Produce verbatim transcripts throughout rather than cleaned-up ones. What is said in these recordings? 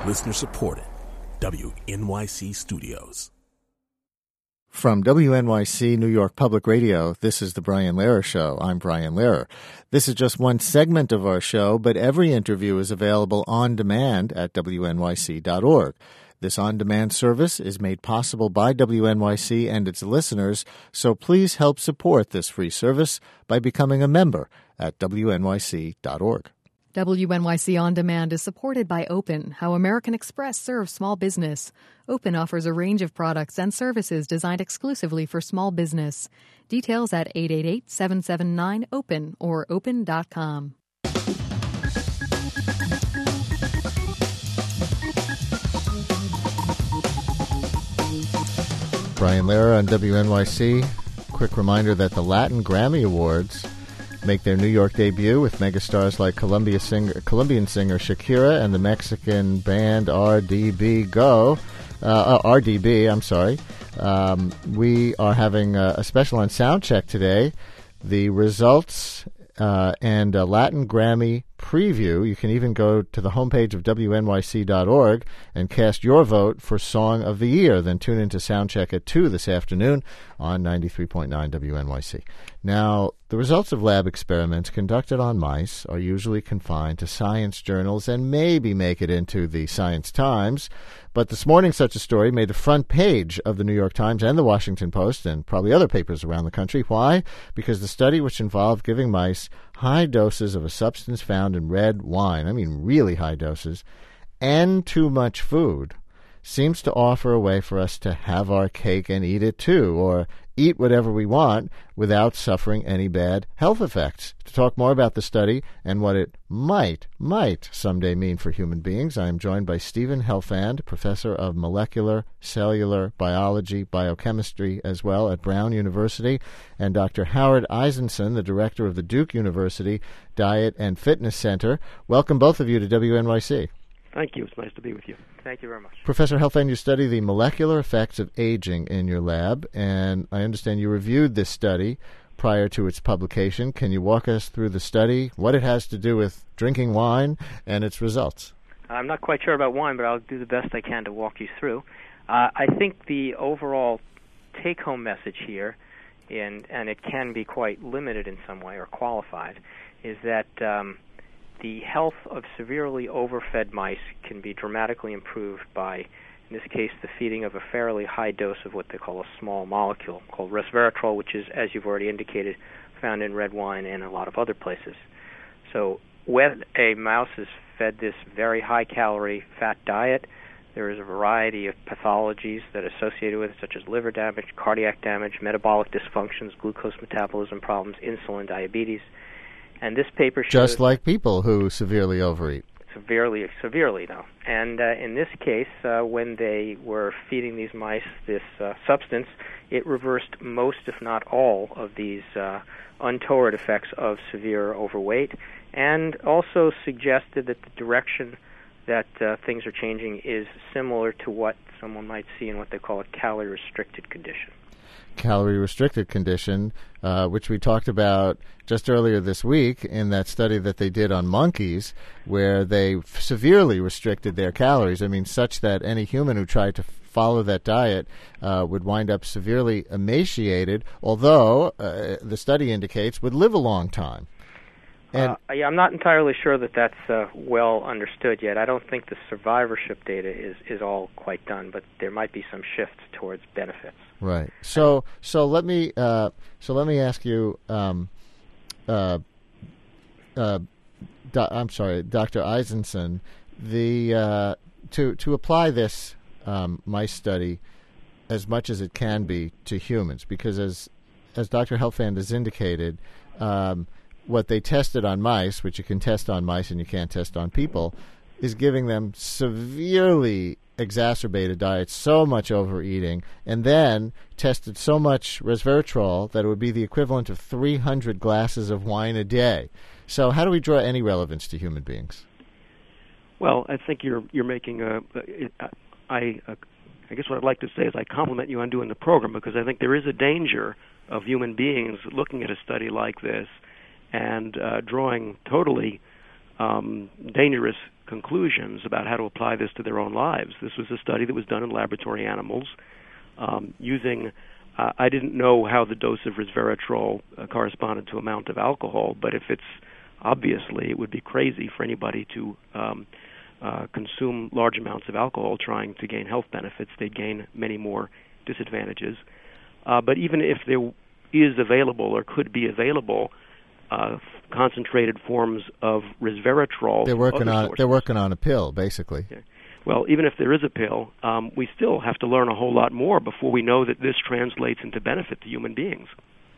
Listener supported. W N Y C Studios. From W N Y C New York Public Radio, this is The Brian Lehrer Show. I'm Brian Lehrer. This is just one segment of our show, but every interview is available on demand at W N Y C dot org. This on-demand service is made possible by W N Y C and its listeners, so please help support this free service by becoming a member at W N Y C dot org. W N Y C On Demand is supported by Open, how American Express serves small business. Open offers a range of products and services designed exclusively for small business. Details at eight eight eight, seven seven nine, OPEN or open dot com. Brian Lehrer on W N Y C. Quick reminder that the Latin Grammy Awards make their New York debut with megastars like Colombia singer, Colombian singer Shakira and the Mexican band R D B Go. Uh, R D B, I'm sorry. Um, we are having a, a special on Soundcheck today. The results uh, and a Latin Grammy preview. You can even go to the homepage of W N Y C dot org and cast your vote for Song of the Year. Then tune into Soundcheck at two this afternoon on ninety-three point nine W N Y C. Now, the results of lab experiments conducted on mice are usually confined to science journals and maybe make it into the Science Times. But this morning, such a story made the front page of the New York Times and the Washington Post and probably other papers around the country. Why? Because the study, which involved giving mice high doses of a substance found in red wine, I mean really high doses, and too much food, seems to offer a way for us to have our cake and eat it too, or eat whatever we want without suffering any bad health effects. To talk more about the study and what it might, might someday mean for human beings, I am joined by Steven Helfand, professor of molecular cellular biology, biochemistry as well at Brown University, and Doctor Howard Eisenson, the director of the Duke University Diet and Fitness Center. Welcome both of you to W N Y C. Thank you. It's nice to be with you. Thank you very much. Professor Helfand, you study the molecular effects of aging in your lab, and I understand you reviewed this study prior to its publication. Can you walk us through the study, what it has to do with drinking wine, and its results? I'm not quite sure about wine, but I'll do the best I can to walk you through. Uh, I think the overall take-home message here, and, and it can be quite limited in some way or qualified, is that um, the health of severely overfed mice can be dramatically improved by, in this case, the feeding of a fairly high dose of what they call a small molecule called resveratrol, which is, as you've already indicated, found in red wine and a lot of other places. So when a mouse is fed this very high-calorie fat diet, there is a variety of pathologies that are associated with it, such as liver damage, cardiac damage, metabolic dysfunctions, glucose metabolism problems, insulin, diabetes. And this paper shows... Just like people who severely overeat. Severely, severely, though. And uh, in this case, uh, when they were feeding these mice this uh, substance, it reversed most, if not all, of these uh, untoward effects of severe overweight, and also suggested that the direction that uh, things are changing is similar to what someone might see in what they call a calorie-restricted condition. Calorie-restricted condition, uh, which we talked about just earlier this week in that study that they did on monkeys, where they f- severely restricted their calories. I mean, such that any human who tried to follow that diet uh, would wind up severely emaciated, although uh, the study indicates would live a long time. And uh, yeah, I'm not entirely sure that that's uh, well understood yet. I don't think the survivorship data is, is all quite done, but there might be some shifts towards benefits. Right. So so let me uh, so let me ask you. Um, uh, uh, do, I'm sorry, Doctor Eisenson. The uh, to to apply this um, mice study as much as it can be to humans, because as as Doctor Helfand has indicated, um, what they tested on mice, which you can test on mice and you can't test on people, is giving them severely exacerbated diets, so much overeating, and then tested so much resveratrol that it would be the equivalent of three hundred glasses of wine a day. So how do we draw any relevance to human beings? Well, I think you're you're making a, a I a, I guess what I'd like to say is I compliment you on doing the program, because I think there is a danger of human beings looking at a study like this and uh, drawing totally um, dangerous conclusions about how to apply this to their own lives. This was a study that was done in laboratory animals um, using, uh, I didn't know how the dose of resveratrol uh, corresponded to amount of alcohol, but if it's obviously, it would be crazy for anybody to um, uh, consume large amounts of alcohol trying to gain health benefits. They'd gain many more disadvantages. Uh, but even if there is available or could be available uh, concentrated forms of resveratrol, they're working on sources, they're working on a pill, basically. Yeah. Well, even if there is a pill, um, we still have to learn a whole lot more before we know that this translates into benefit to human beings.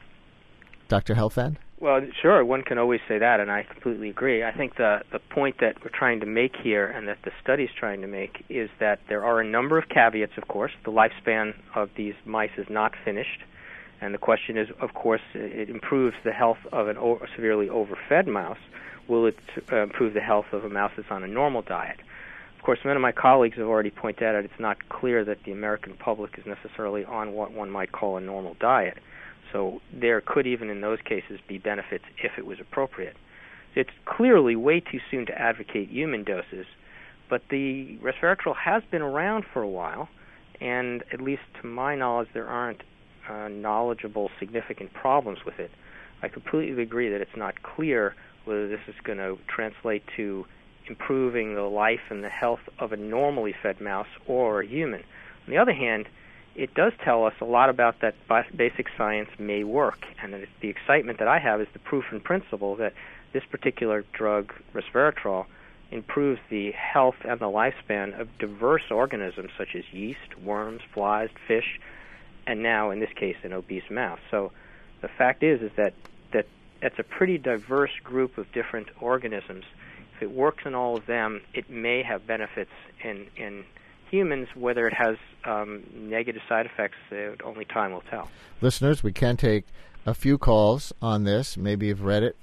Doctor Helfand? Well, sure, one can always say that, and I completely agree. I think the, the point that we're trying to make here and that the study's trying to make is that there are a number of caveats, of course. The lifespan of these mice is not finished, and the question is, of course, it improves the health of an o- severely overfed mouse. Will it uh, improve the health of a mouse that's on a normal diet? Of course, many of my colleagues have already pointed out it's not clear that the American public is necessarily on what one might call a normal diet. So there could even in those cases be benefits if it was appropriate. It's clearly way too soon to advocate human doses, but the resveratrol has been around for a while, and at least to my knowledge, there aren't uh, knowledgeable significant problems with it. I completely agree that it's not clear whether this is going to translate to improving the life and the health of a normally fed mouse or a human. On the other hand, it does tell us a lot about that basic science may work, and it's the excitement that I have is the proof in principle that this particular drug, resveratrol, improves the health and the lifespan of diverse organisms such as yeast, worms, flies, fish, and now, in this case, an obese mouse. So the fact is is that, that that's a pretty diverse group of different organisms. If it works in all of them, it may have benefits in, in humans. Whether it has um, negative side effects, uh, only time will tell. Listeners, we can take a few calls on this. Maybe you've read it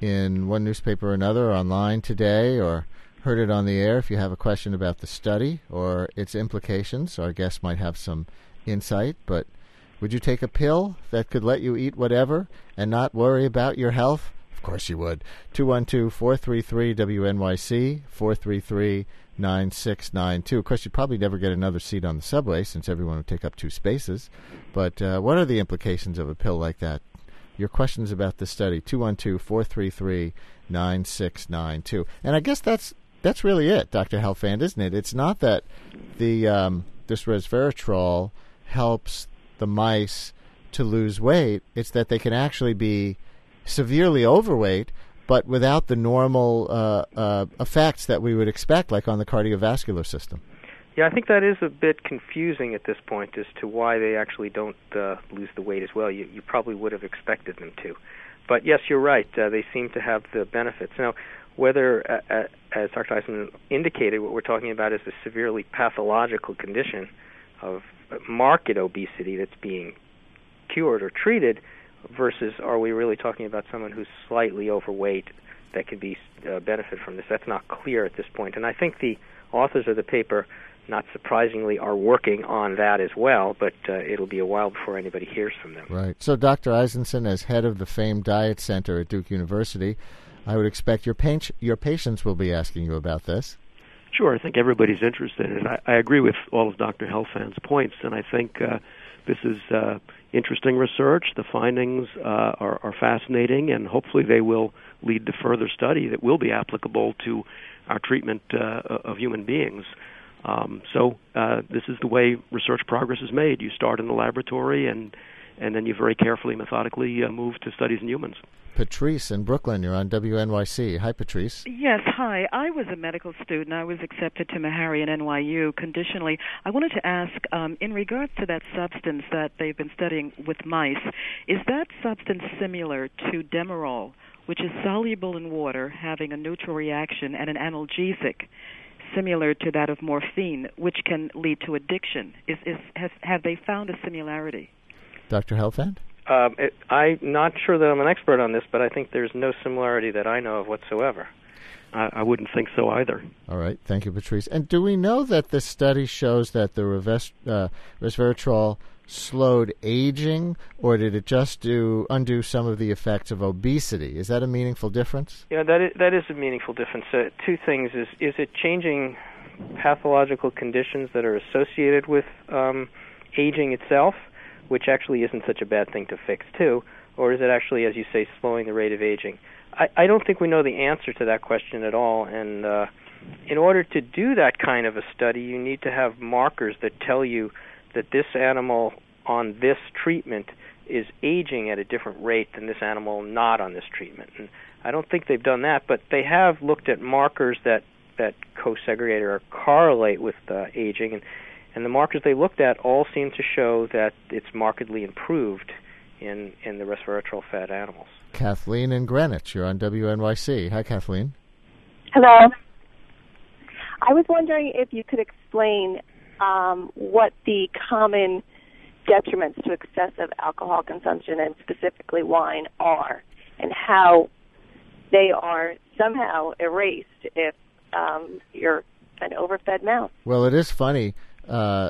in one newspaper or another, or online today, or heard it on the air. If you have a question about the study or its implications, our guests might have some insight. But would you take a pill that could let you eat whatever and not worry about your health? Of course you would. two one two, four three three, W N Y C, four three three, nine six nine two. Of course, you'd probably never get another seat on the subway since everyone would take up two spaces. But uh, what are the implications of a pill like that? Your questions about this study, two one two, four three three, nine six nine two. And I guess that's that's really it, Doctor Helfand, isn't it? It's not that the um, this resveratrol helps the mice to lose weight. It's that they can actually be severely overweight, but without the normal uh, uh, effects that we would expect, like on the cardiovascular system. Yeah, I think that is a bit confusing at this point as to why they actually don't uh, lose the weight as well. You, you probably would have expected them to. But yes, you're right. Uh, they seem to have the benefits. Now, whether, uh, uh, as Doctor Eisen indicated, what we're talking about is a severely pathological condition of marked obesity that's being cured or treated, versus are we really talking about someone who's slightly overweight that could be uh, benefit from this? That's not clear at this point. And I think the authors of the paper, not surprisingly, are working on that as well, but uh, it'll be a while before anybody hears from them. Right. So Doctor Eisenson, as head of the famed Diet Center at Duke University, I would expect your, pa- your patients will be asking you about this. Sure. I think everybody's interested in it. I, I agree with all of Doctor Helfand's points, and I think uh, this is uh, interesting research. The findings uh, are, are fascinating, and hopefully they will lead to further study that will be applicable to our treatment uh, of human beings. Um, so uh, this is the way research progress is made. You start in the laboratory, and, and then you very carefully, methodically uh, move to studies in humans. Patrice in Brooklyn, you're on W N Y C. Hi, Patrice. Yes, hi. I was a medical student. I was accepted to Meharry and N Y U conditionally. I wanted to ask, um, in regards to that substance that they've been studying with mice, is that substance similar to Demerol, which is soluble in water, having a neutral reaction, and an analgesic, similar to that of morphine, which can lead to addiction? Is, is, has, have they found a similarity? Doctor Helfand? Um, it, I'm not sure that I'm an expert on this, but I think there's no similarity that I know of whatsoever. I, I wouldn't think so either. All right. Thank you, Patrice. And do we know that this study shows that the reves- uh, resveratrol slowed aging, or did it just do undo some of the effects of obesity? Is that a meaningful difference? Yeah, that is, that is a meaningful difference. Uh, two things. Is, is it changing pathological conditions that are associated with um, aging itself, which actually isn't such a bad thing to fix, too? Or is it actually, as you say, slowing the rate of aging? I, I don't think we know the answer to that question at all, and uh, in order to do that kind of a study, you need to have markers that tell you that this animal on this treatment is aging at a different rate than this animal not on this treatment. And I don't think they've done that, but they have looked at markers that, that co-segregate or correlate with uh, aging, and, and the markers they looked at all seem to show that it's markedly improved in, in the resveratrol fed animals. Kathleen in Greenwich, you're on W N Y C. Hi, Kathleen. Hello. I was wondering if you could explain um, what the common detriments to excessive alcohol consumption, and specifically wine, are, and how they are somehow erased if um, you're an overfed mouse. Well, it is funny, uh,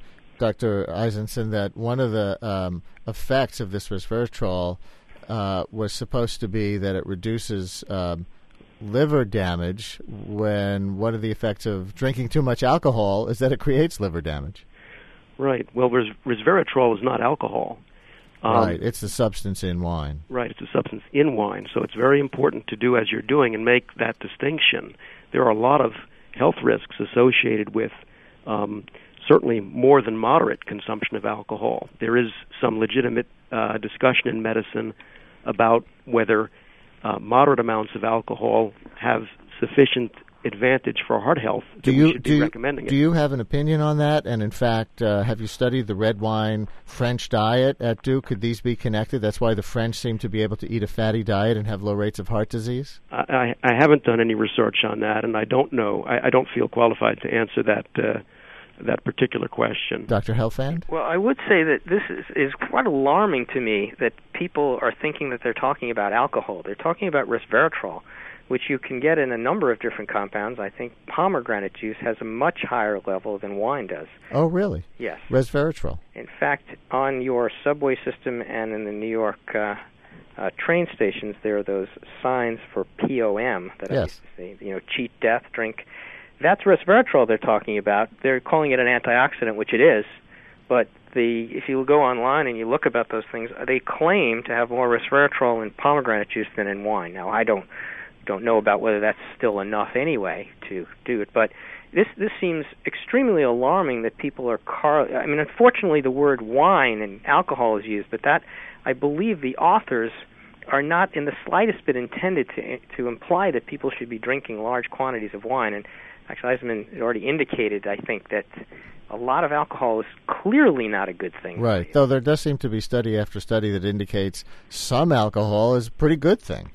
Doctor Eisenson, that one of the um, effects of this resveratrol uh, was supposed to be that it reduces um, liver damage, when one of the effects of drinking too much alcohol is that it creates liver damage. Right. Well, res- resveratrol is not alcohol. Um, right. It's a substance in wine. Right. It's a substance in wine. So it's very important to do as you're doing and make that distinction. There are a lot of health risks associated with um, certainly more than moderate consumption of alcohol. There is some legitimate uh, discussion in medicine about whether uh, moderate amounts of alcohol have sufficient advantage for heart health that do you, we should do be you, recommending it. Do you have an opinion on that? And in fact, uh, have you studied the red wine French diet at Duke? Could these be connected? That's why the French seem to be able to eat a fatty diet and have low rates of heart disease? I, I, I haven't done any research on that, and I don't know. I, I don't feel qualified to answer that uh, that particular question. Doctor Helfand? Well, I would say that this is, is quite alarming to me that people are thinking that they're talking about alcohol. They're talking about resveratrol, which you can get in a number of different compounds. I think pomegranate juice has a much higher level than wine does. Oh, really? Yes. Resveratrol. In fact, on your subway system and in the New York uh, uh, train stations, there are those signs for P O M that yes. I used to see, you know, cheat death, drink. That's resveratrol they're talking about. They're calling it an antioxidant, which it is, but the if you go online and you look about those things, they claim to have more resveratrol in pomegranate juice than in wine. Now, I don't don't know about whether that's still enough anyway to do it, but this this seems extremely alarming that people are car I mean, unfortunately the word wine and alcohol is used, but that, I believe the authors are not in the slightest bit intended to to imply that people should be drinking large quantities of wine. And actually, Eisenman had already indicated, I think, that a lot of alcohol is clearly not a good thing. Right, though there does seem to be study after study that indicates some alcohol is a pretty good thing,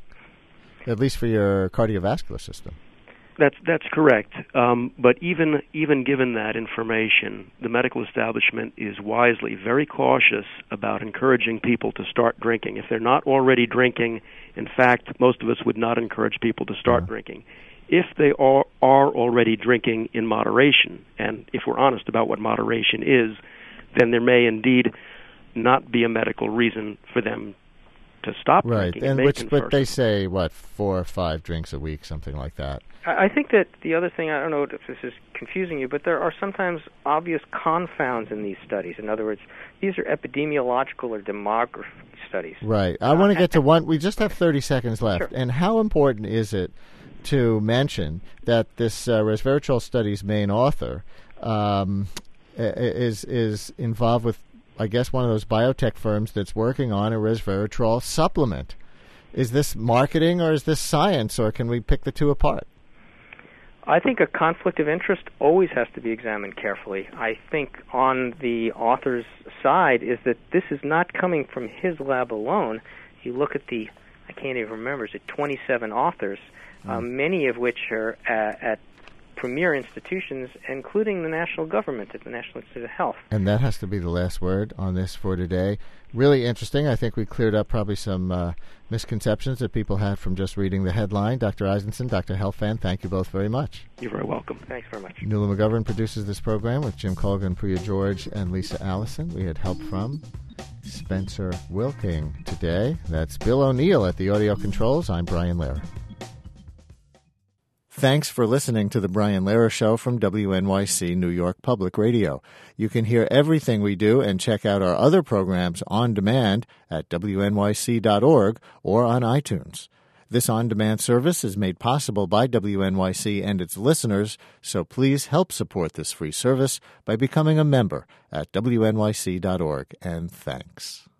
at least for your cardiovascular system. That's that's correct. Um, but even even given that information, the medical establishment is wisely very cautious about encouraging people to start drinking. If they're not already drinking, in fact, most of us would not encourage people to start yeah. drinking. If they are, are already drinking in moderation, and if we're honest about what moderation is, then there may indeed not be a medical reason for them to stop right. drinking. And and which, but they say, what, four or five drinks a week, something like that. I think that the other thing, I don't know if this is confusing you, but there are sometimes obvious confounds in these studies. In other words, these are epidemiological or demography studies. Right. I uh, want to get to one. We just have thirty seconds left. Sure. And how important is it to mention that this uh, resveratrol study's main author um, is is involved with, I guess, one of those biotech firms that's working on a resveratrol supplement? Is this marketing or is this science, or can we pick the two apart? I think a conflict of interest always has to be examined carefully. I think on the author's side is that this is not coming from his lab alone. You look at the, I can't even remember, is it twenty-seven authors, mm. um, many of which are uh, at premier institutions, including the national government at the National Institute of Health. And that has to be the last word on this for today. Really interesting. I think we cleared up probably some uh, misconceptions that people had from just reading the headline. Doctor Eisenson, Doctor Helfand, thank you both very much. You're very welcome. Thanks very much. Nuala McGovern produces this program with Jim Colgan, Priya George, and Lisa Allison. We had help from Spencer Wilking today. That's Bill O'Neill at the audio controls. I'm Brian Lehrer. Thanks for listening to The Brian Lehrer Show from W N Y C New York Public Radio. You can hear everything we do and check out our other programs on demand at W N Y C dot org or on iTunes. This on-demand service is made possible by W N Y C and its listeners, so please help support this free service by becoming a member at W N Y C dot org, and thanks.